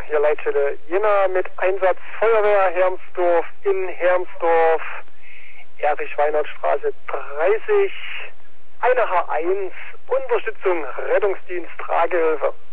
hier Leitstelle Jena mit Einsatz Feuerwehr Hermsdorf in Hermsdorf, Erich-Weinert-Straße 30, eine H1, Unterstützung Rettungsdienst Tragehilfe.